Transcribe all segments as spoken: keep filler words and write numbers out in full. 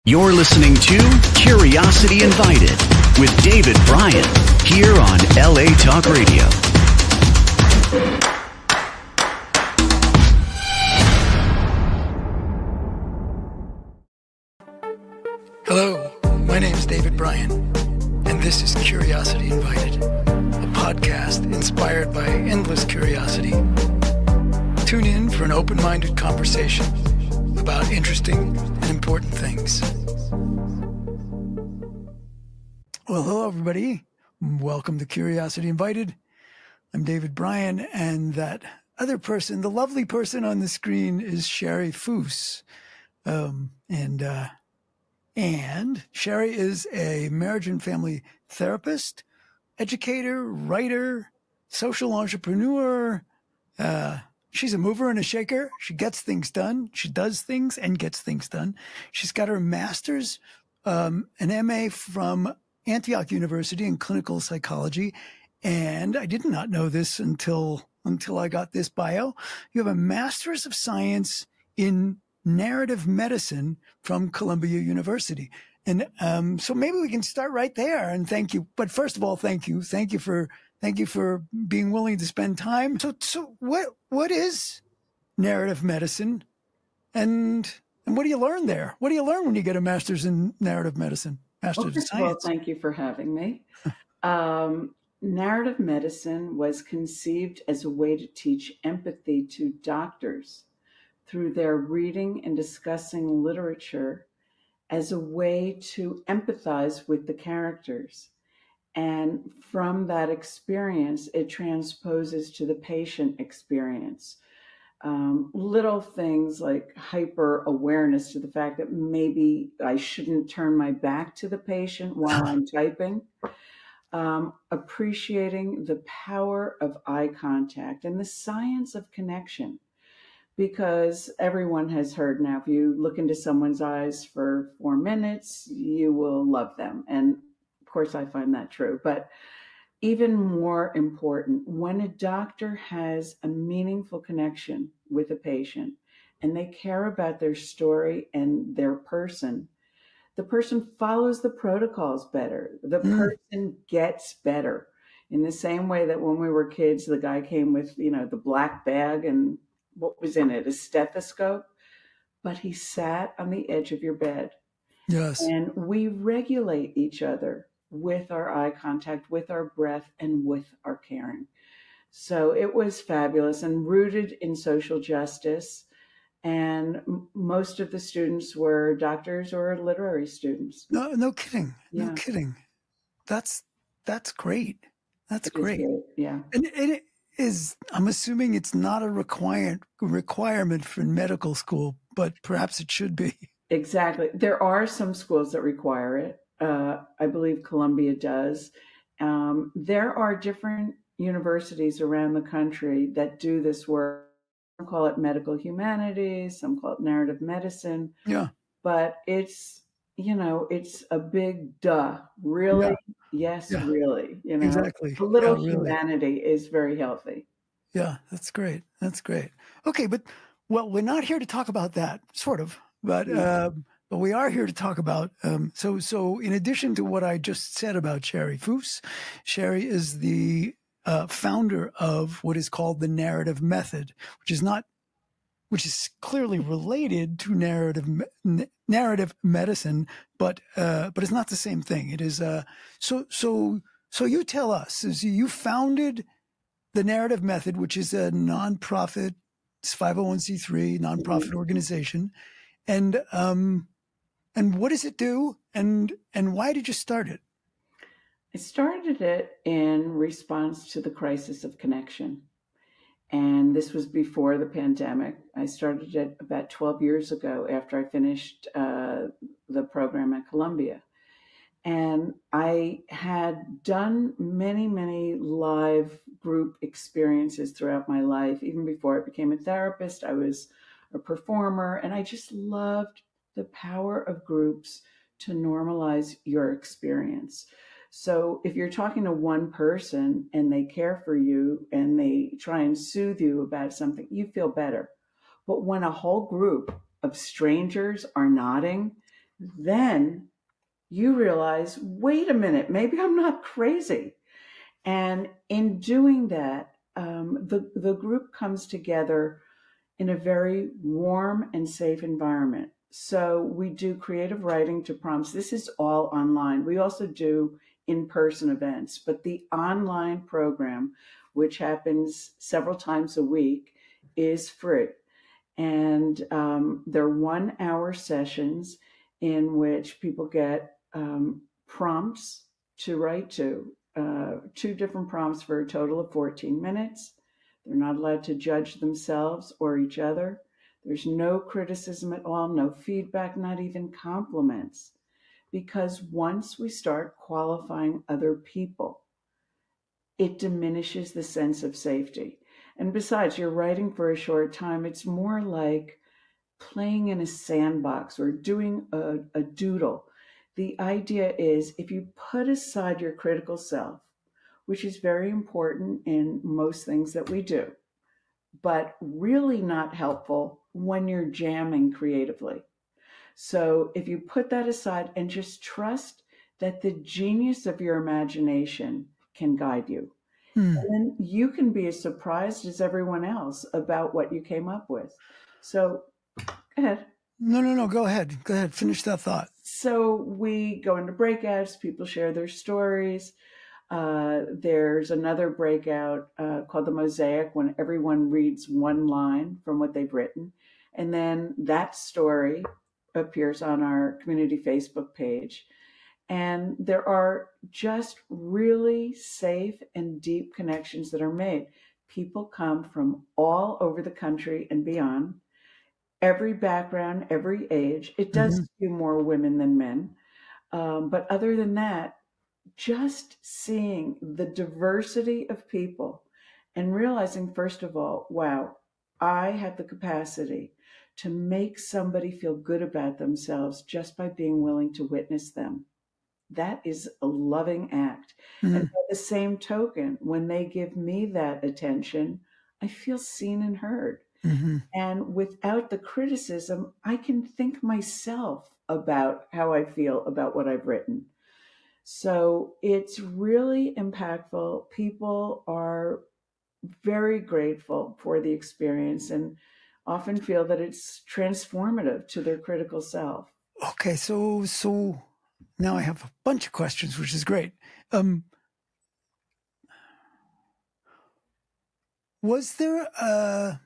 You're listening to Curiosity Invited with David Bryan here on L A Talk Radio. Hello, my name is David Bryan, and this is Curiosity Invited, a podcast inspired by endless curiosity. Tune in for an open-minded conversation about interesting and important things. Well, hello, everybody. Welcome to Curiosity Invited. I'm David Bryan, and that other person, the lovely person on the screen, is Sherry Foose. Um, and uh, and Sherry is a marriage and family therapist, educator, writer, social entrepreneur. Uh, she's a mover and a shaker. She gets things done. She does things and gets things done. She's got her master's, um, an M A from Antioch University in clinical psychology. And I did not know this until, until I got this bio. You have a master's of science in narrative medicine from Columbia University. And, um, so maybe we can start right there, and thank you. But first of all, thank you. Thank you for, thank you for being willing to spend time. So, so what, what is narrative medicine, and, and what do you learn there? What do you learn when you get a master's in narrative medicine? Master's Well, of first of science. all, thank you for having me. Um, narrative medicine was conceived as a way to teach empathy to doctors through their reading and discussing literature as a way to empathize with the characters. And from that experience, it transposes to the patient experience. Um, little things like hyper awareness to the fact that maybe I shouldn't turn my back to the patient while I'm typing. Um, appreciating the power of eye contact and the science of connection. Because everyone has heard now, if you look into someone's eyes for four minutes, you will love them. And of course, I find that true. But even more important, when a doctor has a meaningful connection with a patient and they care about their story and their person, the person follows the protocols better. The Mm. person gets better. In the same way that when we were kids, the guy came with, you know, the black bag and what was in it? A stethoscope. But he sat on the edge of your bed. Yes. And we regulate each other with our eye contact, with our breath, and with our caring. So it was fabulous and rooted in social justice. And m- most of the students were doctors or literary students. No, no kidding. No Yeah. kidding. That's, that's great. That's It is great. great. Yeah. And, and it is, I'm assuming it's not a requirement requirement for medical school, but perhaps it should be. Exactly. There are some schools that require it. Uh, I believe Columbia does. Um, there are different universities around the country that do this work. Some call it medical humanities, some call it narrative medicine, Yeah. but it's, you know, it's a big duh. Really? Yeah. Yes, Yeah. really. You know, Exactly. a little Yeah, really. humanity is very healthy. Yeah, that's great. That's great. Okay, but well, we're not here to talk about that, sort of, but Yeah. um, but we are here to talk about. Um, so so in addition to what I just said about Sherry Foose, Sherry is the uh, founder of what is called the narrative method, which is not, which is clearly related to narrative me- n- narrative medicine, but uh, but it's not the same thing. It is uh, so so so. You tell us, is you founded the Narrative Method, which is a nonprofit, it's five oh one c three nonprofit Mhm. organization, and um, and what does it do, and and why did you start it? I started it in response to the crisis of connection. And this was before the pandemic. I started it about twelve years ago after I finished uh, the program at Columbia. And I had done many, many live group experiences throughout my life. Even before I became a therapist, I was a performer, and I just loved the power of groups to normalize your experience. So if you're talking to one person and they care for you and they try and soothe you about something, you feel better. But when a whole group of strangers are nodding Then you realize, wait a minute, maybe I'm not crazy. And in doing that, um, the, the group comes together in a very warm and safe environment. So we do creative writing to prompts. This is all online. We also do in-person events, but the online program, which happens several times a week, is free. And um, they're one hour sessions in which people get um, prompts to write to, uh, two different prompts for a total of fourteen minutes. They're not allowed to judge themselves or each other. There's no criticism at all, no feedback, not even compliments. Because once we start qualifying other people, it diminishes the sense of safety. And besides, you're writing for a short time. It's more like playing in a sandbox or doing a, a doodle. The idea is if you put aside your critical self, which is very important in most things that we do, but really not helpful when you're jamming creatively. So if you put that aside and just trust that the genius of your imagination can guide you, Hmm. and then you can be as surprised as everyone else about what you came up with. So go ahead. No, no, no. Go ahead. Go ahead. Finish that thought. So we go into breakouts, people share their stories. Uh, there's another breakout uh, called the Mosaic, when everyone reads one line from what they've written. And then that story appears on our community Facebook page. And there are just really safe and deep connections that are made. People come from all over the country and beyond, every background, every age. It does Mhm. skew more women than men. Um, but other than that, just seeing the diversity of people and realizing, first of all, wow, I have the capacity to make somebody feel good about themselves just by being willing to witness them. That is a loving act. And Mhm. by the same token, when they give me that attention, I feel seen and heard. Mhm. And without the criticism, I can think myself about how I feel about what I've written. So it's really impactful. People are very grateful for the experience and often feel that it's transformative to their critical self. Okay, so so now I have a bunch of questions, which is great. Um, was there a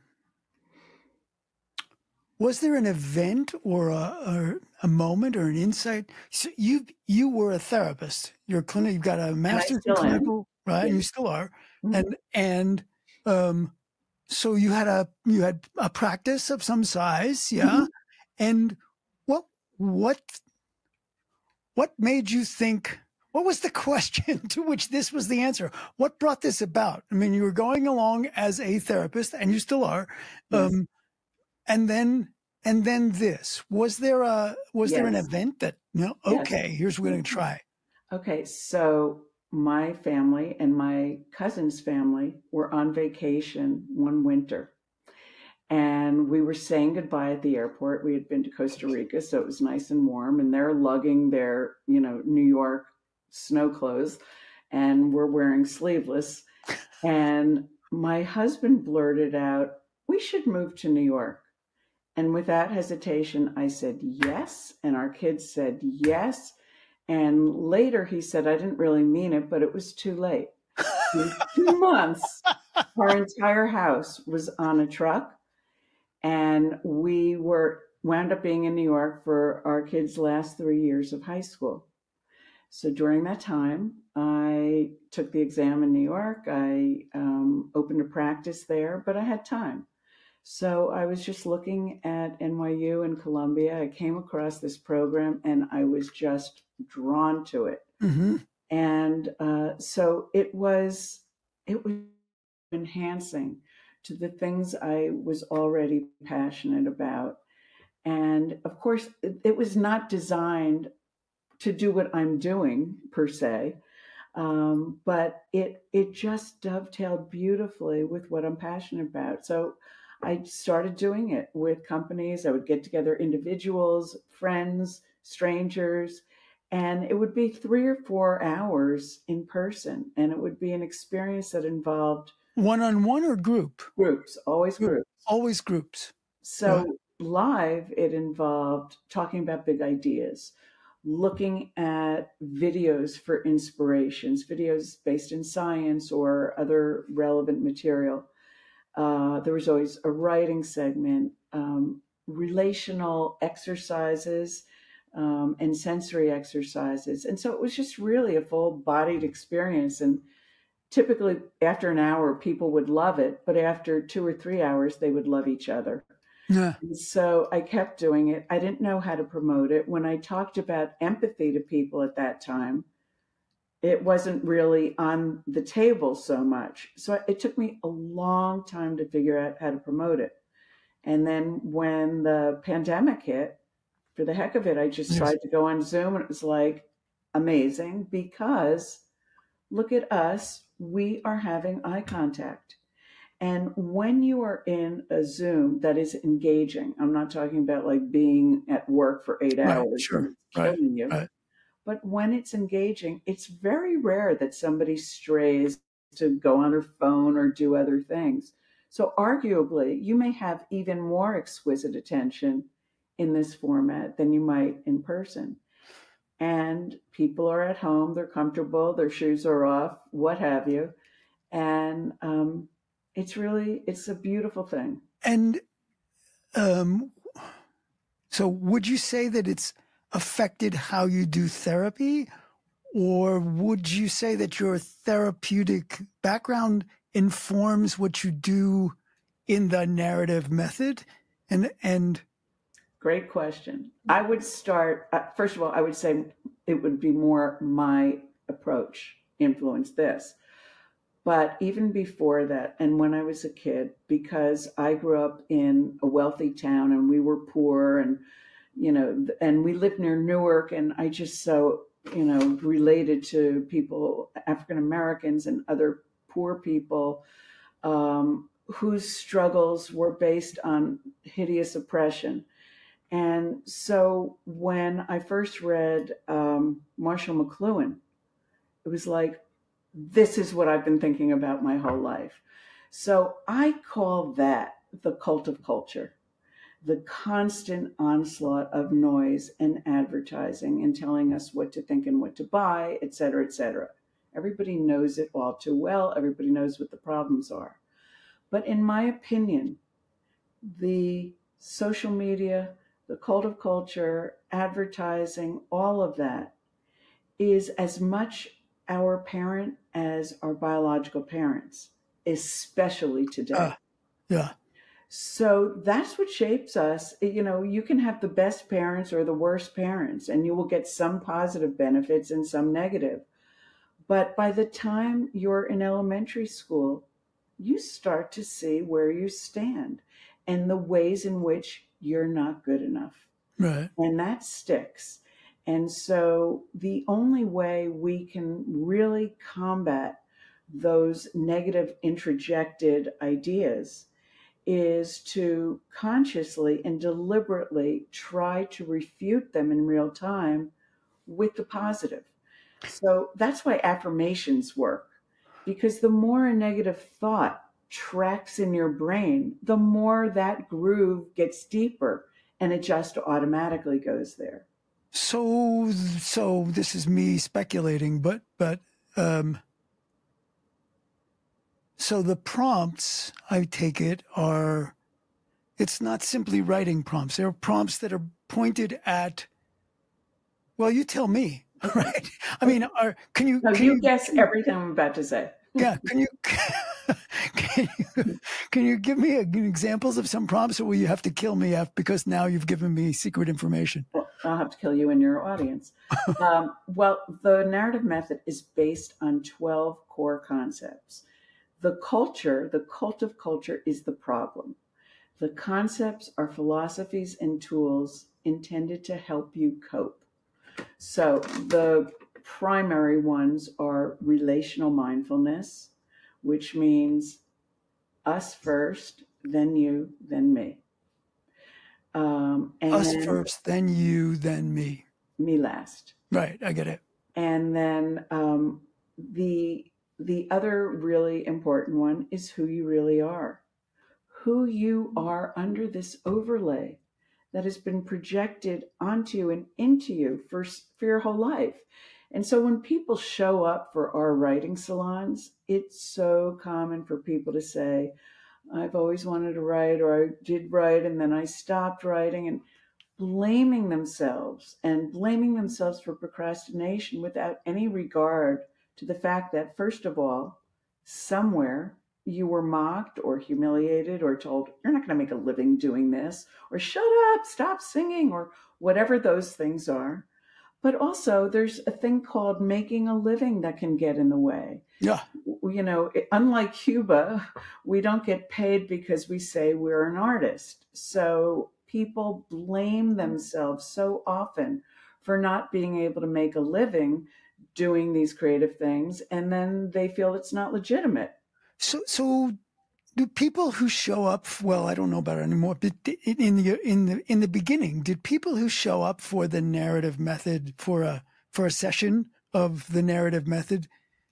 was there an event or a, or a moment or an insight? So you you were a therapist. You're a clinic. You've got a And I master's in still am. clinical, right? And Yeah. you still are. Mhm. And and um, so you had a you had a practice of some size, yeah. Mhm. And what what what made you think? What was the question to which this was the answer? What brought this about? I mean, you were going along as a therapist, and you still are. Yes. Um, and then and then this. Was there a was there an Yes. event that, you know, Yes. okay, here's what we're going to try. Okay. So my family and my cousin's family were on vacation one winter. And we were saying goodbye at the airport. We had been to Costa Rica, so it was nice and warm. And they're lugging their, you know, New York snow clothes, and we're wearing sleeveless. And my husband blurted out, "We should move to New York." And without hesitation, I said yes. And our kids said yes. And later he said, "I didn't really mean it, but it was too late." In two months, our entire house was on a truck. And we were wound up being in New York for our kids' last three years of high school. So during that time, I took the exam in New York. I um, opened a practice there, but I had time. So I was just looking at N Y U and Columbia. I came across this program and I was just drawn to it. Mm-hmm. And uh, so it was, it was enhancing to the things I was already passionate about. And of course, it, it was not designed to do what I'm doing per se, um, but it it just dovetailed beautifully with what I'm passionate about. So I started doing it with companies. I would get together individuals, friends, strangers, and it would be three or four hours in person. And it would be an experience that involved One-on-one or group? groups, always Group. groups. Always groups. So Right. live, it involved talking about big ideas, looking at videos for inspirations, videos based in science or other relevant material. Uh, there was always a writing segment, um, relational exercises, um, and sensory exercises. And so it was just really a full bodied experience. And typically, after an hour, people would love it, but after two or three hours, they would love each other. Yeah. And so I kept doing it. I didn't know how to promote it. When I talked about empathy to people at that time, it wasn't really on the table so much. So it took me a long time to figure out how to promote it. And then when the pandemic hit, for the heck of it, I just Yes. tried to go on Zoom, and it was like amazing because look at us, we are having eye contact. And when you are in a Zoom that is engaging, I'm not talking about like being at work for eight Right. hours Sure. and it's Right. killing you. Right. But when it's engaging, it's very rare that somebody strays to go on their phone or do other things. So arguably, you may have even more exquisite attention in this format than you might in person. And people are at home, they're comfortable, their shoes are off, what have you. And um, it's really, it's a beautiful thing. And um, so would you say that it's affected how you do therapy? Or would you say that your therapeutic background informs what you do in the narrative method? And, and Great question. I would start, uh, first of all, I would say it would be more my approach influenced this. But even before that, and when I was a kid, because I grew up in a wealthy town and we were poor and, you know, and we lived near Newark, and I just so, you know, related to people, African Americans and other poor people um, whose struggles were based on hideous oppression. And so when I first read um, Marshall McLuhan, it was like, this is what I've been thinking about my whole life. So I call that the cult of culture, the constant onslaught of noise and advertising and telling us what to think and what to buy, et cetera, et cetera. Everybody knows it all too well. Everybody knows what the problems are. But in my opinion, the social media, the cult of culture, advertising, all of that is as much our parent as our biological parents, especially today. uh, yeah, So that's what shapes us. You know, you can have the best parents or the worst parents, and you will get some positive benefits and some negative. But by the time you're in elementary school, you start to see where you stand and the ways in which you're not good enough. right. And that sticks. And so the only way we can really combat those negative introjected ideas is to consciously and deliberately try to refute them in real time with the positive. So that's why affirmations work, because the more a negative thought tracks in your brain, the more that groove gets deeper and it just automatically goes there. So, so this is me speculating, but, but, um, so the prompts, I take it, are, it's not simply writing prompts. They're prompts that are pointed at, well, you tell me, right? I mean, are, can you, No, can you you guess everything I'm about to say. yeah, can you, can you, can you give me a, examples of some prompts, or will you have to kill me after, because now you've given me secret information? Well, I'll have to kill you in your audience. um, well, the narrative method is based on twelve core concepts. The culture, the cult of culture, is the problem. The concepts are philosophies and tools intended to help you cope. So the primary ones are relational mindfulness, which means us first then you, then me. Um, and Us then first, then you, then me. me last. Right, I get it. And then um, the the other really important one is who you really are. Who you are under this overlay that has been projected onto you and into you for, for your whole life. And so when people show up for our writing salons, it's so common for people to say, I've always wanted to write, or I did write and then I stopped writing, and blaming themselves and blaming themselves for procrastination without any regard to the fact that, first of all, somewhere you were mocked or humiliated or told, you're not going to make a living doing this, or shut up, stop singing, or whatever those things are. But also there's a thing called making a living that can get in the way. Yeah. You know, unlike Cuba, we don't get paid because we say we're an artist. So people blame themselves so often for not being able to make a living doing these creative things, and then they feel it's not legitimate. So, so do people who show up? Well, I don't know about it anymore. But in the in the in the beginning, did people who show up for the narrative method for a for a session of the narrative method,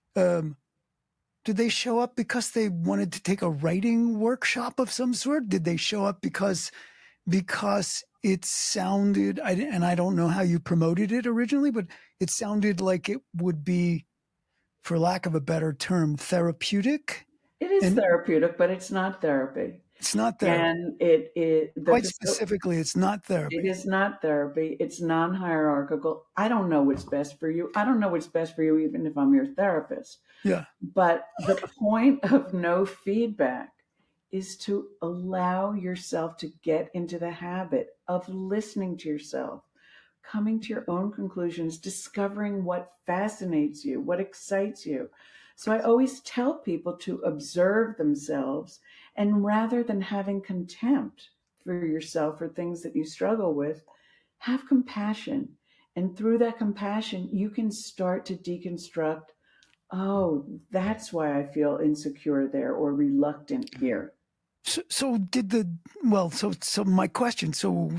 um, did they show up because they wanted to take a writing workshop of some sort? Did they show up because because it sounded? I and I don't know how you promoted it originally, but it sounded like it would be, for lack of a better term, therapeutic. It is and therapeutic, but it's not therapy. It's not therapy. And it, it the, quite specifically, it's not therapy. It is not therapy. It's non-hierarchical. I don't know what's best for you. I don't know what's best for you, even if I'm your therapist. Yeah. But the point of no feedback is to allow yourself to get into the habit of listening to yourself, coming to your own conclusions, discovering what fascinates you, what excites you. So I always tell people to observe themselves, and rather than having contempt for yourself for things that you struggle with, have compassion. And through that compassion, you can start to deconstruct, oh, that's why I feel insecure there or reluctant here. So, so did the, well, so, so my question, so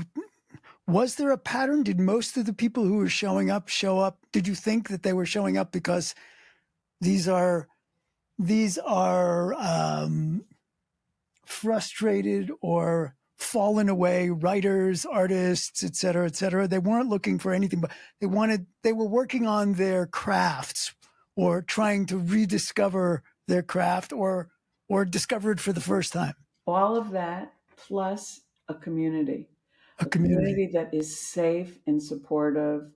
was there a pattern? Did most of the people who were showing up show up? Did you think that they were showing up because these are, these are um, frustrated or fallen away writers, artists, et cetera, et cetera? They weren't looking for anything, but they wanted, they were working on their crafts or trying to rediscover their craft or, or discover it for the first time. All of that plus a community, a, a community. community that is safe and supportive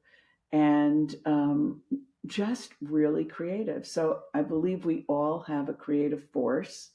and um, just really creative. So I believe we all have a creative force.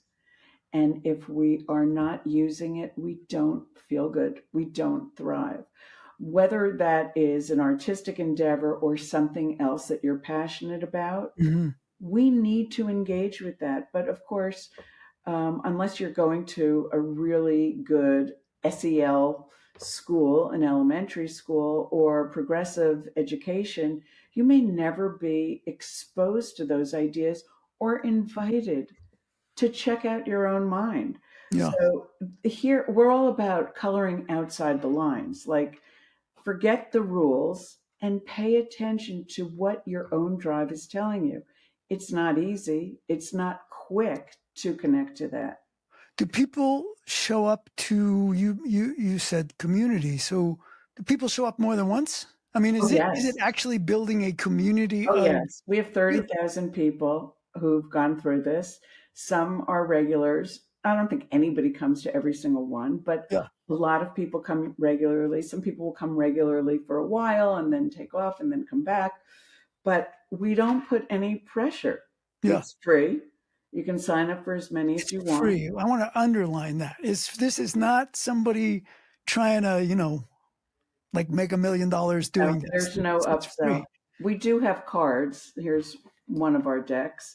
And if we are not using it, we don't feel good. We don't thrive. Whether that is an artistic endeavor or something else that you're passionate about, mm-hmm. we need to engage with that. But of course, um, unless you're going to a really good S E L school, an elementary school, or progressive education, you may never be exposed to those ideas or invited to check out your own mind. Yeah. So here, we're all about coloring outside the lines. Like, forget the rules and pay attention to what your own drive is telling you. It's not easy. It's not quick to connect to that. Do people show up to you? You you said community. So do people show up more than once? I mean, is oh, it yes. is it actually building a community? Oh of, yes, we have thirty thousand people who've gone through this. Some are regulars. I don't think anybody comes to every single one, but yeah. a lot of people come regularly. Some people will come regularly for a while and then take off and then come back. But we don't put any pressure. Yeah. It's free. You can sign up for as many it's as you want. Free. I want to underline that. Is this is not somebody trying to, you know, like make a million dollars doing no, there's this. no it's, upsell. It's we do have cards. Here's one of our decks.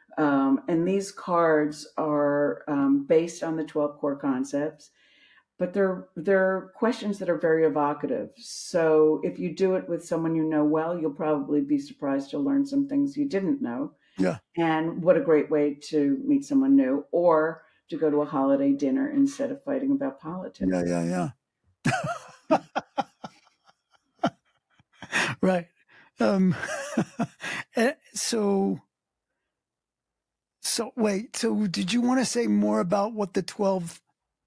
Um, and these cards are um, based on the twelve core concepts, but they're, they're questions that are very evocative. So if you do it with someone you know well, you'll probably be surprised to learn some things you didn't know. Yeah. And what a great way to meet someone new or to go to a holiday dinner instead of fighting about politics. Yeah, yeah, yeah. Right. Um, so, so wait. So, did you want to say more about what the twelve,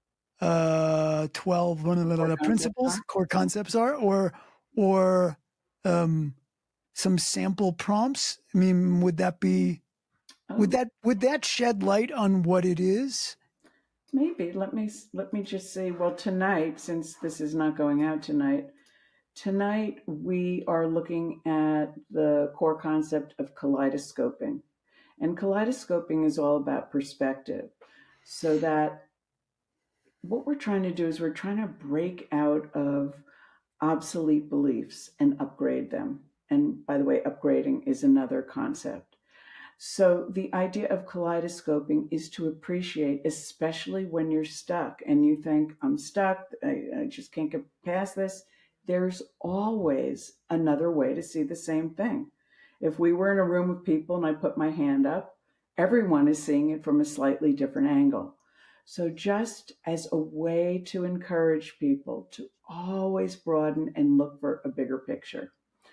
uh, twelve blah, blah, blah, Core principles, concepts are? core concepts are, or, or, um, some sample prompts? I mean, would that be? Oh, Would that would that shed light on what it is? maybe. Let me let me just say. Well, tonight, since this is not going out tonight, tonight we are looking at the core concept of kaleidoscoping, and kaleidoscoping is all about perspective. So that what we're trying to do is we're trying to break out of obsolete beliefs and upgrade them. And by the way, upgrading is another concept. So the idea of kaleidoscoping is to appreciate, especially when you're stuck and you think, I'm stuck, I, I just can't get past this. There's always another way to see the same thing. If we were in a room of people and I put my hand up, everyone is seeing it from a slightly different angle. So just as a way to encourage people to always broaden and look for a bigger picture.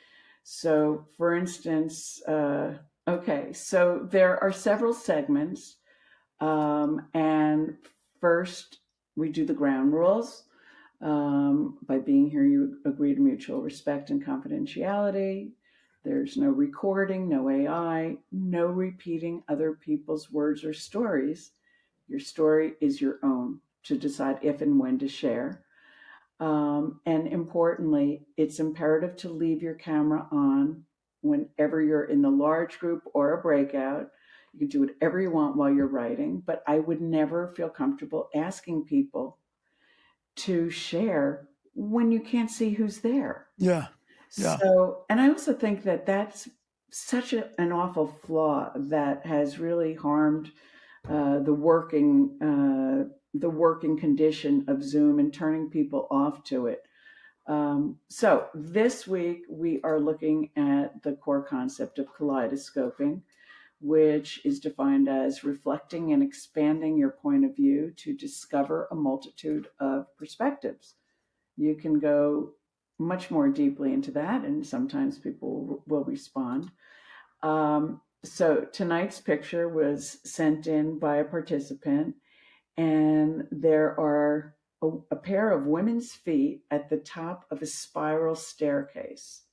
So for instance, uh, okay, so there are several segments. Um, and first, we do the ground rules. Um, by being here, you agree to mutual respect and confidentiality. There's no recording, no A I, no repeating other people's words or stories. Your story is your own to decide if and when to share. Um, and importantly, it's imperative to leave your camera on whenever you're in the large group or a breakout. You can do whatever you want while you're writing, but I would never feel comfortable asking people to share when you can't see who's there. Yeah. Yeah. So, and I also think that that's such a, an awful flaw that has really harmed uh, the working uh, the working condition of Zoom and turning people off to it. Um, so this week we are looking at the core concept of kaleidoscoping, which is defined as reflecting and expanding your point of view to discover a multitude of perspectives. You can go much more deeply into that, and sometimes people will respond. Um, so tonight's picture was sent in by a participant, and there are a, a pair of women's feet at the top of a spiral staircase.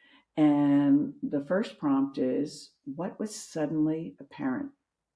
And the first prompt is, what was suddenly apparent?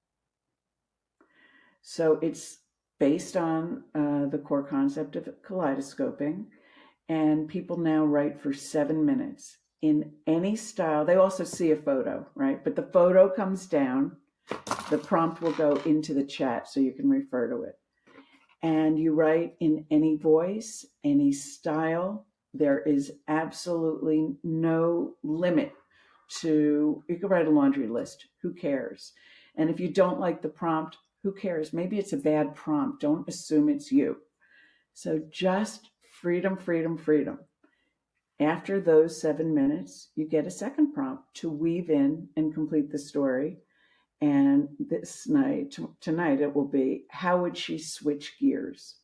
So it's based on uh, the core concept of kaleidoscoping, and people now write for seven minutes in any style. They also see a photo, right? But the photo comes down. The prompt will go into the chat so you can refer to it. And you write in any voice, any style. There is absolutely no limit to, you can write a laundry list. Who cares? And if you don't like the prompt, who cares? Maybe it's a bad prompt. Don't assume it's you. So just freedom, freedom, freedom. After those seven minutes, you get a second prompt to weave in and complete the story. And this night, t- tonight, it will be, how would she switch gears?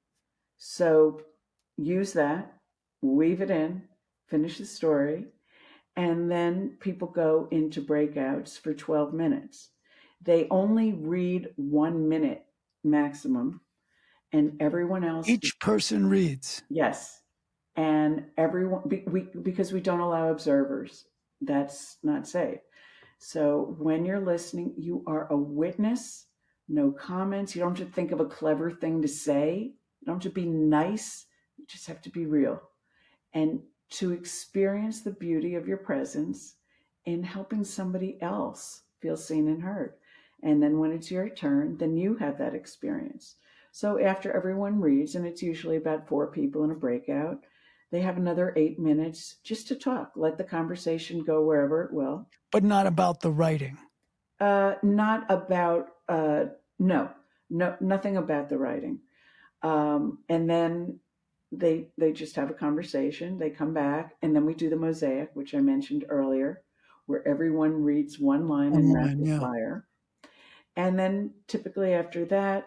So use that, weave it in, finish the story, and then people go into breakouts for twelve minutes. They only read one minute maximum, and everyone else... Each person reads. Yes. And everyone, be, we, because we don't allow observers, that's not safe. So when you're listening, you are a witness, no comments. You don't have to think of a clever thing to say. You don't have to be nice. You just have to be real. And to experience the beauty of your presence in helping somebody else feel seen and heard. And then when it's your turn, then you have that experience. So after everyone reads, and it's usually about four people in a breakout, they have another eight minutes just to talk. Let the conversation go wherever it will. But not about the writing. Uh, not about, uh, no, no, nothing about the writing. Um, and then they they just have a conversation. They come back, and then we do the mosaic, which I mentioned earlier, where everyone reads one line in rapid yeah. fire. And then typically after that,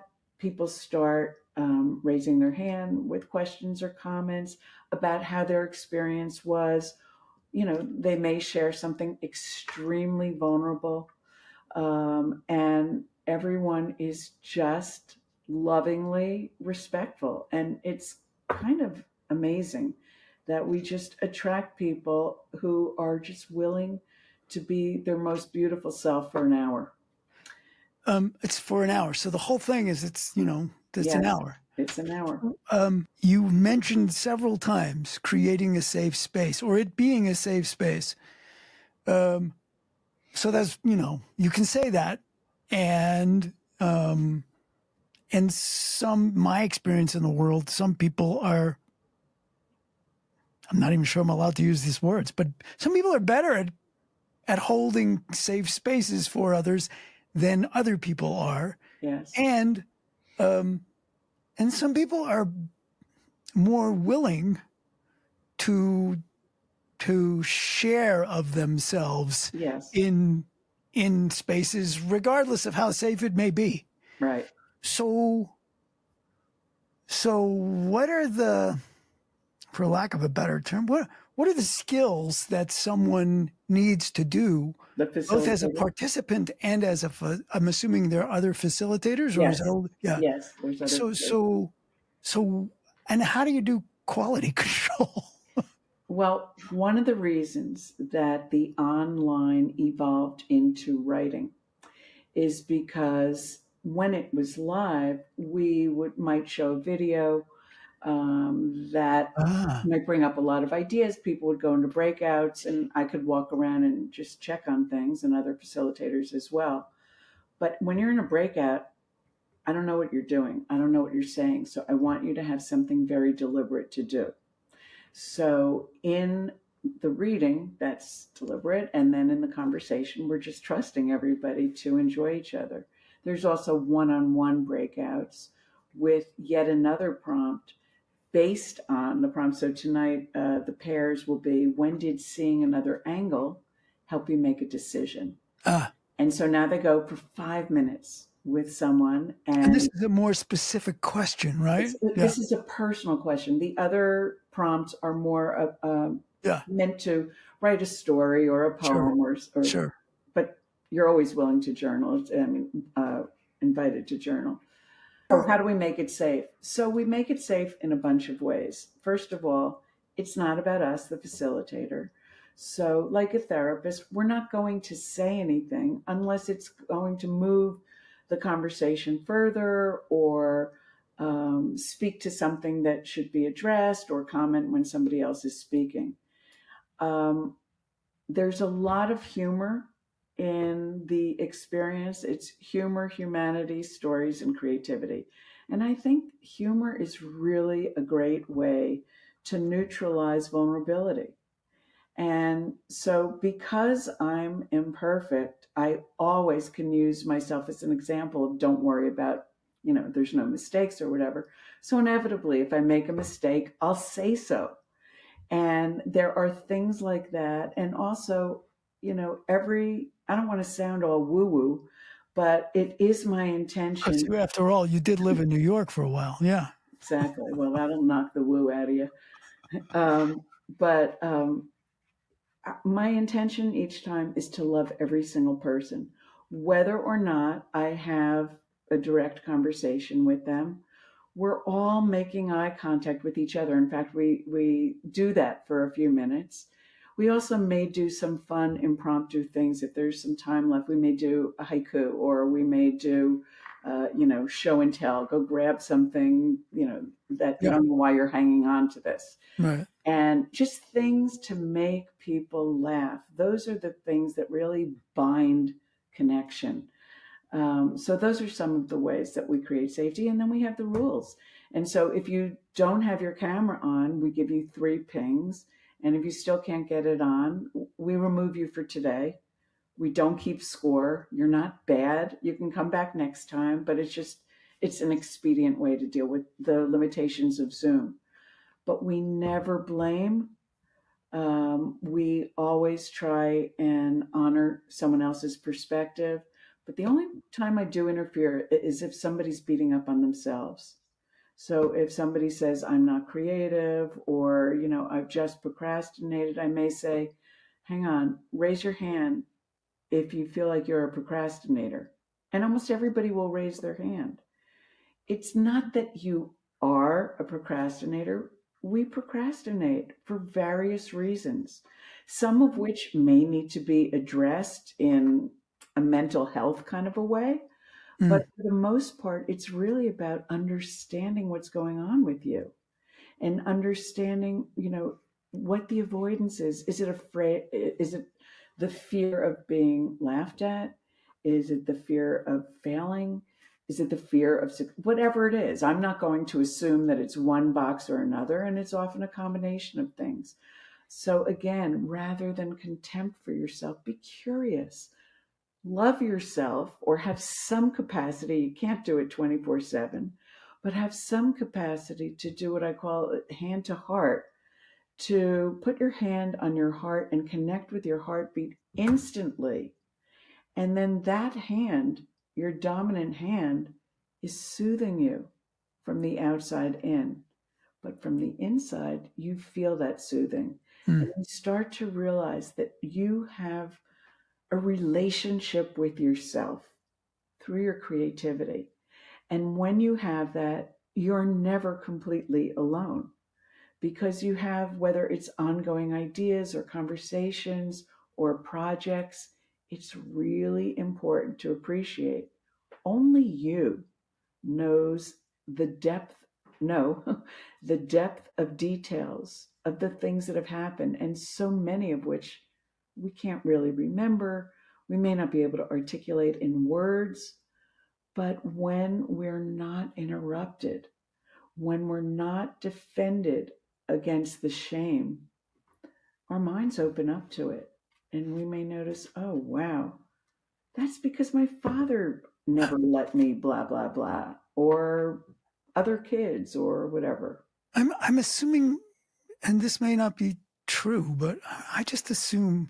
people start um, raising their hand with questions or comments about how their experience was. You know, they may share something extremely vulnerable, um, and everyone is just lovingly respectful. And it's kind of amazing that we just attract people who are just willing to be their most beautiful self for an hour. Um, it's for an hour. So the whole thing is it's, you know, it's Yes, an hour. it's an hour. Um, you mentioned several times creating a safe space or it being a safe space. Um, so that's, you know, you can say that. And, um, and some, my experience in the world, some people are, I'm not even sure I'm allowed to use these words, but some people are better at, at holding safe spaces for others than other people are. Yes. And, um, and some people are more willing to, to share of themselves Yes. in, in spaces, regardless of how safe it may be. Right. So, so what are the, for lack of a better term, what, what are the skills that someone needs to do, The both as a facilitator. participant and as a, fa- I'm assuming there are other facilitators, or Yes. is it all, yeah. Yes. There's other So, so, so, and how do you do quality control? Well, one of the reasons that the online evolved into writing is because when it was live, we would might show a video um, that Ah, might bring up a lot of ideas. People would go into breakouts, and I could walk around and just check on things, and other facilitators as well. But when you're in a breakout, I don't know what you're doing. I don't know what you're saying. So I want you to have something very deliberate to do. So in the reading, that's deliberate. And then in the conversation, we're just trusting everybody to enjoy each other. There's also one-on-one breakouts with yet another prompt based on the prompt. So tonight, uh, the pairs will be, when did seeing another angle help you make a decision? ah, And so now they go for five minutes with someone. And, and this is a more specific question, right? it's, this is a personal question. The other prompts are more uh, um, Yeah. meant to write a story or a Sure. poem, or, or Sure. but you're always willing to journal. I mean, uh, invited to journal. So how do we make it safe? So we make it safe in a bunch of ways. First of all, it's not about us, the facilitator. So like a therapist, we're not going to say anything unless it's going to move the conversation further, or um, speak to something that should be addressed, or comment when somebody else is speaking. Um, there's a lot of humor in the experience. It's humor, humanity, stories, and creativity. And I think humor is really a great way to neutralize vulnerability. And so because I'm imperfect, I always can use myself as an example of, don't worry about, you know, there's no mistakes or whatever. So inevitably, if I make a mistake, I'll say so. And there are things like that. And also, you know, every, I don't want to sound all woo woo, but it is my intention. Because after all, you did live in New York for a while. Yeah. Exactly. Well, that'll knock the woo out of you. Um, but um, my intention each time is to love every single person, whether or not I have a direct conversation with them. We're all making eye contact with each other. In fact, we, we do that for a few minutes. We also may do some fun impromptu things. If there's some time left, we may do a haiku, or we may do, uh, you know, show and tell, go grab something, you know, that you Yeah. don't know why you're hanging on to this. Right. And just things to make people laugh. Those are the things that really bind connection. Um, so those are some of the ways that we create safety. And then we have the rules. And so if you don't have your camera on, we give you three pings. And if you still can't get it on, we remove you for today. We don't keep score. You're not bad. You can come back next time, but it's just, it's an expedient way to deal with the limitations of Zoom. But we never blame. Um, we always try and honor someone else's perspective, But the only time I do interfere is if somebody's beating up on themselves. So if somebody says, I'm not creative, or, you know, I've just procrastinated, I may say, hang on, raise your hand if you feel like you're a procrastinator. And almost everybody will raise their hand. It's not that you are a procrastinator. We procrastinate for various reasons, some of which may need to be addressed in a mental health kind of a way. Mm. But for the most part, it's really about understanding what's going on with you and understanding, you know, what the avoidance is. Is it afraid? Is it the fear of being laughed at? Is it the fear of failing? Is it the fear of whatever it is? I'm not going to assume that it's one box or another, and it's often a combination of things. So again, rather than contempt for yourself, be curious. Love yourself, or have some capacity. You can't do it twenty-four seven, but have some capacity to do what I call hand to heart, to put your hand on your heart and connect with your heartbeat instantly. And then that hand, your dominant hand, is soothing you from the outside in. But from the inside, you feel that soothing. Mm. And you start to realize that you have a relationship with yourself through your creativity. And when you have that, you're never completely alone, because you have, whether it's ongoing ideas or conversations or projects, it's really important to appreciate. Only you knows the depth, no, the depth of details of the things that have happened, and so many of which we can't really remember. We may not be able to articulate in words, but when we're not interrupted, when we're not defended against the shame, our minds open up to it. And we may notice, oh, wow, that's because my father never let me blah, blah, blah, or other kids or whatever. I'm, I'm assuming, and this may not be true, but I just assume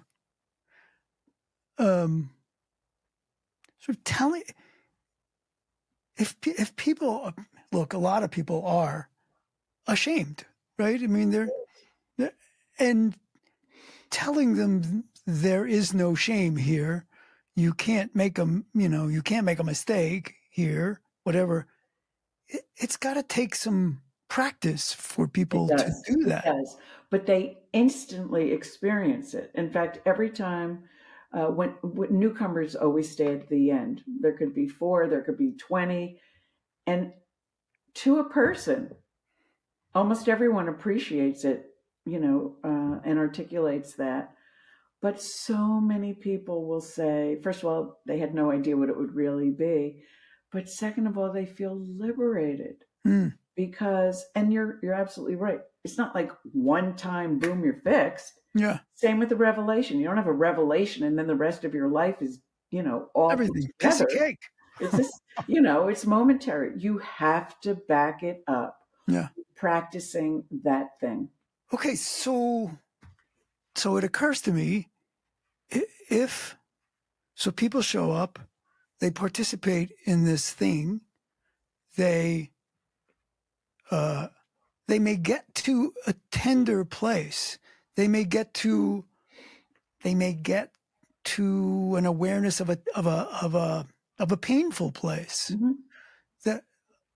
um, sort of telling, if, if people, look, a lot of people are ashamed, right? I mean, they're, they're and telling them there is no shame here. You can't make a, you know, you can't make a mistake here, whatever. It, it's got to take some practice for people to do that. It does. But they instantly experience it. In fact, every time uh, when, when newcomers always stay at the end, there could be four, there could be twenty. And to a person, almost everyone appreciates it, you know, uh, and articulates that. But so many people will say, first of all, they had no idea what it would really be. But second of all, they feel liberated. Mm. Because, and you're you're absolutely right. It's not like one time, boom, you're fixed. Yeah. Same with the revelation. You don't have a revelation and then the rest of your life is, you know, all everything. Piece of cake. It's just, you know, it's momentary. You have to back it up. Yeah. Practicing that thing. Okay, so so it occurs to me, if so people show up, they participate in this thing, they uh, they may get to a tender place. They may get to they may get to an awareness of a of a of a of a painful place. Mm-hmm. That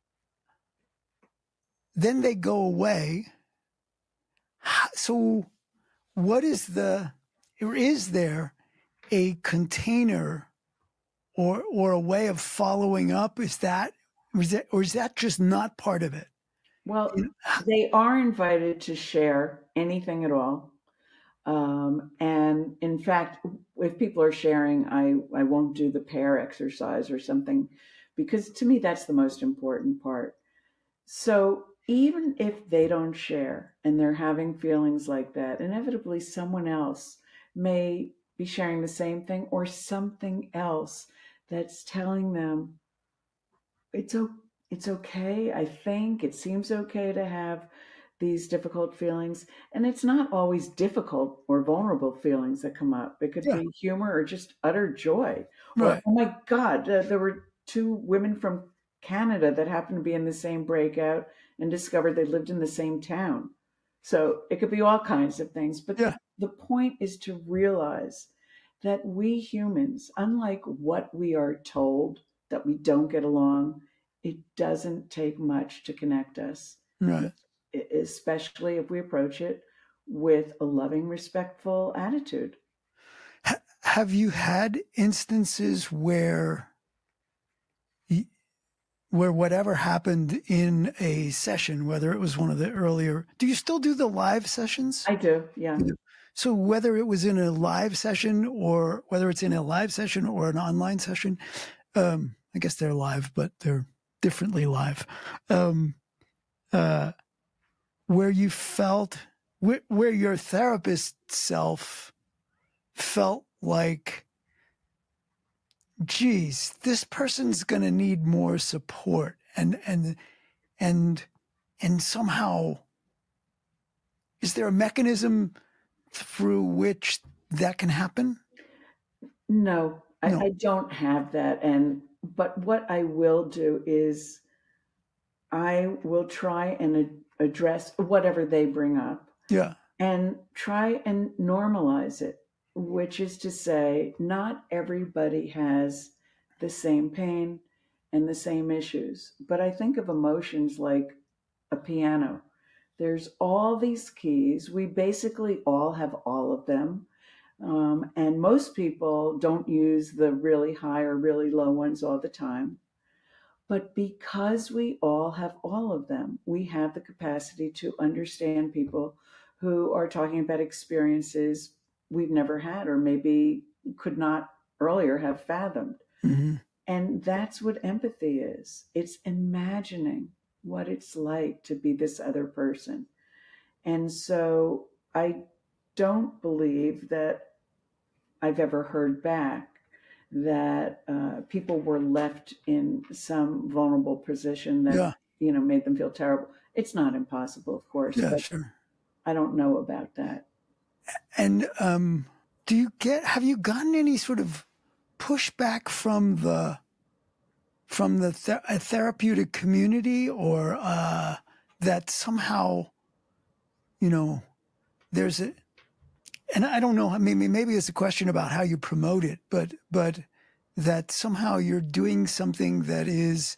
then they go away. So what is the, or is there a container or or a way of following up? Is that, or is that, or is that just not part of it? Well, they are invited to share anything at all. Um, and in fact, if people are sharing, I, I won't do the pair exercise or something, because to me, that's the most important part. So even if they don't share and they're having feelings like that, inevitably someone else may be sharing the same thing or something else that's telling them it's okay. It's okay. I think it seems okay to have these difficult feelings. And it's not always difficult or vulnerable feelings that come up. It could Yeah. be humor or just utter joy. Or, Right. oh my God, uh, there were two women from Canada that happened to be in the same breakout and discovered they lived in the same town. So it could be all kinds of things. But Yeah. the, the point is to realize that we humans, unlike what we are told, that we don't get along, it doesn't take much to connect us, Right. especially if we approach it with a loving, respectful attitude. Ha- have you had instances where y- where whatever happened in a session, whether it was one of the earlier, do you still do the live sessions? I do, yeah. You do. So whether it was in a live session or whether it's in a live session or an online session, um, I guess they're live, but they're differently live. Um, uh, where you felt, where, where your therapist self felt like, geez, this person's going to need more support, and and and and somehow, is there a mechanism through which that can happen? No, I, No. I don't have that. And but what I will do is I will try and ad- address whatever they bring up Yeah. and try and normalize it, which is to say, not everybody has the same pain and the same issues. But I think of emotions like a piano. There's all these keys. We basically all have all of them. Um, and most people don't use the really high or really low ones all the time. But because we all have all of them, we have the capacity to understand people who are talking about experiences we've never had or maybe could not earlier have fathomed. Mm-hmm. And that's what empathy is. It's imagining what it's like to be this other person. And so I don't believe that I've ever heard back that uh, people were left in some vulnerable position that, Yeah. you know, made them feel terrible. It's not impossible, of course, Yeah, but sure. I don't know about that. And um, do you get, have you gotten any sort of pushback from the, from the th- a therapeutic community, or uh, that somehow, you know, there's a, and I don't know, maybe, maybe it's a question about how you promote it, but, but that somehow you're doing something that is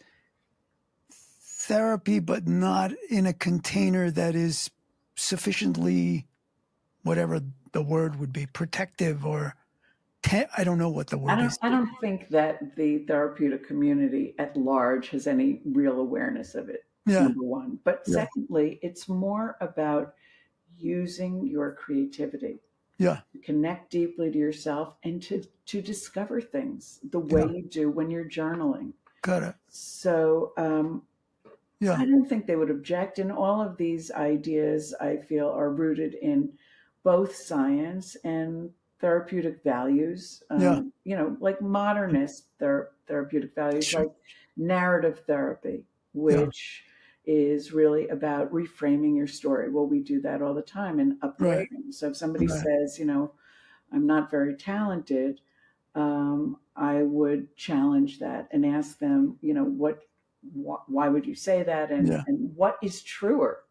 therapy, but not in a container that is sufficiently, whatever the word would be, protective, or te- I don't know what the I word don't, is. I don't think that the therapeutic community at large has any real awareness of it, Yeah. number one. But Yeah. secondly, it's more about using your creativity Yeah. to connect deeply to yourself and to, to discover things the way Yeah. you do when you're journaling. Got it. So um, Yeah. I don't think they would object. And all of these ideas, I feel, are rooted in both science and therapeutic values. Um, Yeah. You know, like modernist ther- therapeutic values, Sure. like narrative therapy, which is really about reframing your story. Well, we do that all the time in Right. upgrading. So if somebody Right. says, you know, I'm not very talented, um, I would challenge that and ask them, you know, what, wh- why would you say that, and, Yeah. and what is truer?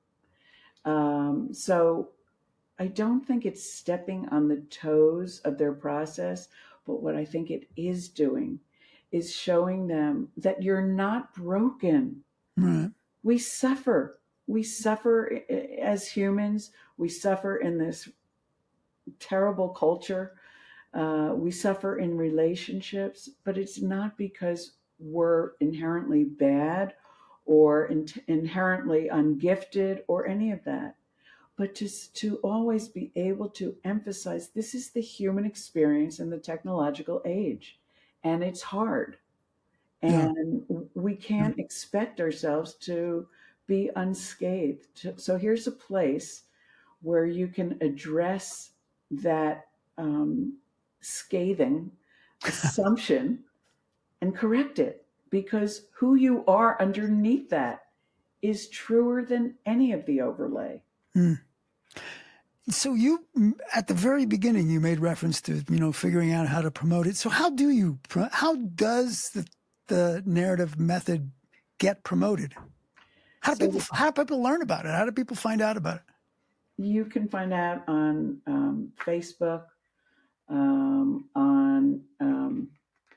Um, so I don't think it's stepping on the toes of their process, but what I think it is doing is showing them that you're not broken. Right. We suffer. We suffer i- i- as humans. We suffer in this terrible culture. Uh, we suffer in relationships, but it's not because we're inherently bad or in- inherently ungifted or any of that, but just to always be able to emphasize this is the human experience in the technological age, and it's hard. Yeah. And we can't expect ourselves to be unscathed. So here's a place where you can address that um, scathing assumption and correct it, because who you are underneath that is truer than any of the overlay. Mm. So you, at the very beginning, you made reference to, you know, figuring out how to promote it. So how do you, how does the, the narrative method get promoted? How do So people, how do people learn about it? How do people find out about it? you can find out on um, Facebook, um, on, um,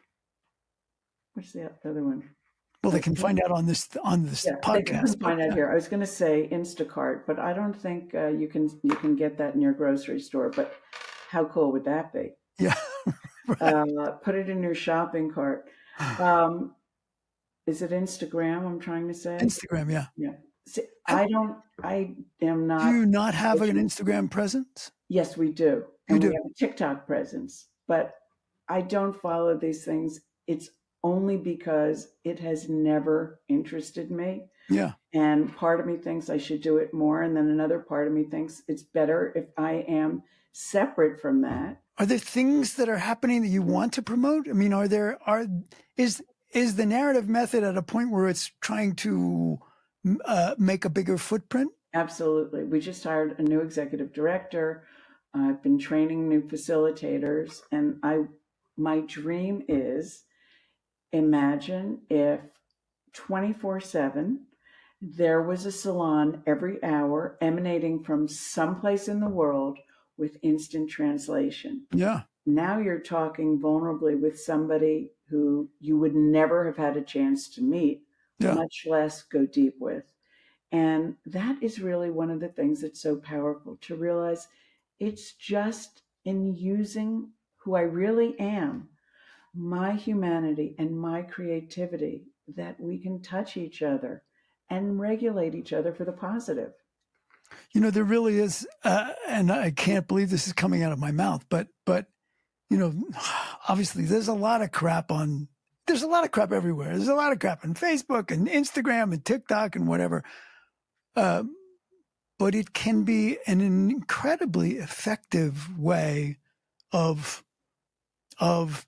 what's the other one? Well, they can find out on this, on this Yeah, they can podcast. find out here. I was going to say Instacart, but I don't think uh, you can you can get that in your grocery store. But how cool would that be? Yeah. Right. Uh, put it in your shopping cart. Um, is it Instagram? I'm trying to say Instagram. Yeah. Yeah. See, I don't. I am not. Do you not have an Instagram presence? Yes, we do. You And do. we have a TikTok presence, but I don't follow these things. It's only because it has never interested me. Yeah. And part of me thinks I should do it more. And then another part of me thinks it's better if I am separate from that. Are there things that are happening that you want to promote? I mean, are there, are, is, is the narrative method at a point where it's trying to uh, make a bigger footprint? Absolutely. We just hired a new executive director. I've been training new facilitators. And I, my dream is, imagine if twenty-four seven there was a salon every hour emanating from someplace in the world with instant translation. Yeah. Now you're talking vulnerably with somebody who you would never have had a chance to meet, Yeah. much less go deep with. And that is really one of the things that's so powerful, to realize it's just in using who I really am, my humanity and my creativity, that we can touch each other and regulate each other for the positive. You know, there really is, uh, and I can't believe this is coming out of my mouth, but, but, you know, obviously there's a lot of crap on, there's a lot of crap everywhere. There's a lot of crap on Facebook and Instagram and TikTok and whatever. Uh, but it can be an incredibly effective way of, of,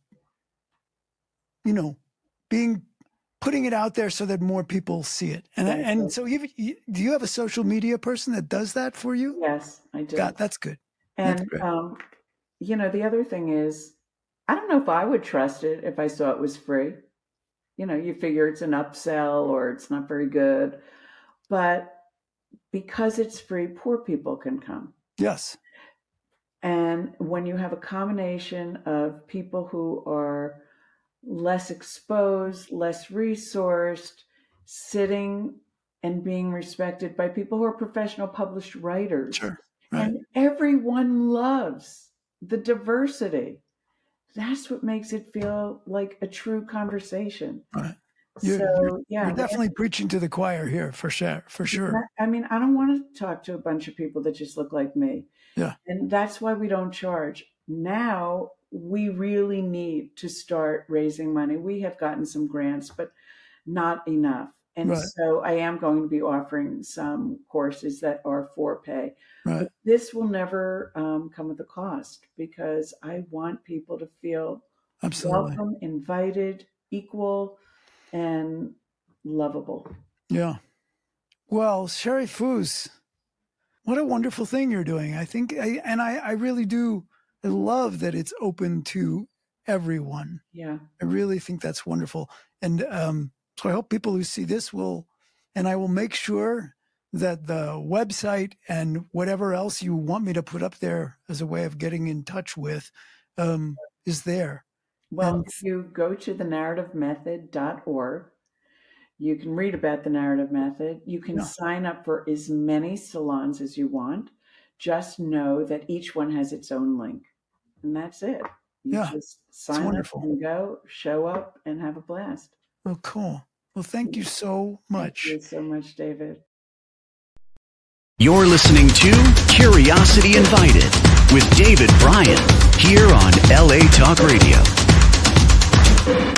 you know, being, putting it out there so that more people see it. And, Exactly. and so you, you, do you have a social media person that does that for you? Yes, I do. God, that's good. That's And, great. um, you know, the other thing is, I don't know if I would trust it if I saw it was free. You know, you figure it's an upsell or it's not very good. But because it's free, poor people can come. Yes. And when you have a combination of people who are less exposed, less resourced, sitting and being respected by people who are professional published writers. Sure. Right. And everyone loves the diversity. That's what makes it feel like a true conversation. Right. You're, so, you're, yeah. you're definitely preaching to the choir here, for sure. For sure. I mean, I don't want to talk to a bunch of people that just look like me. Yeah. And that's why we don't charge. Now, we really need to start raising money. We have gotten some grants, but not enough. And Right. so I am going to be offering some courses that are for pay. Right. But this will never um, come at a cost, because I want people to feel Absolutely. welcome, invited, equal, and lovable. Yeah. Well, Sheri Foose, what a wonderful thing you're doing. I think, I, and I, I really do I love that it's open to everyone. Yeah. I really think that's wonderful. And um, so I hope people who see this will, and I will make sure that the website and whatever else you want me to put up there as a way of getting in touch with um, is there. Well, And- if you go to the narrative method dot org, you can read about the narrative method. You can Yeah. sign up for as many salons as you want. Just know that each one has its own link. And that's it. You Yeah, just sign up wonderful. and go, show up, and have a blast. Well, cool. Well, thank you so much. Thank you so much, David. You're listening to Curiosity Invited with David Bryan here on L A Talk Radio.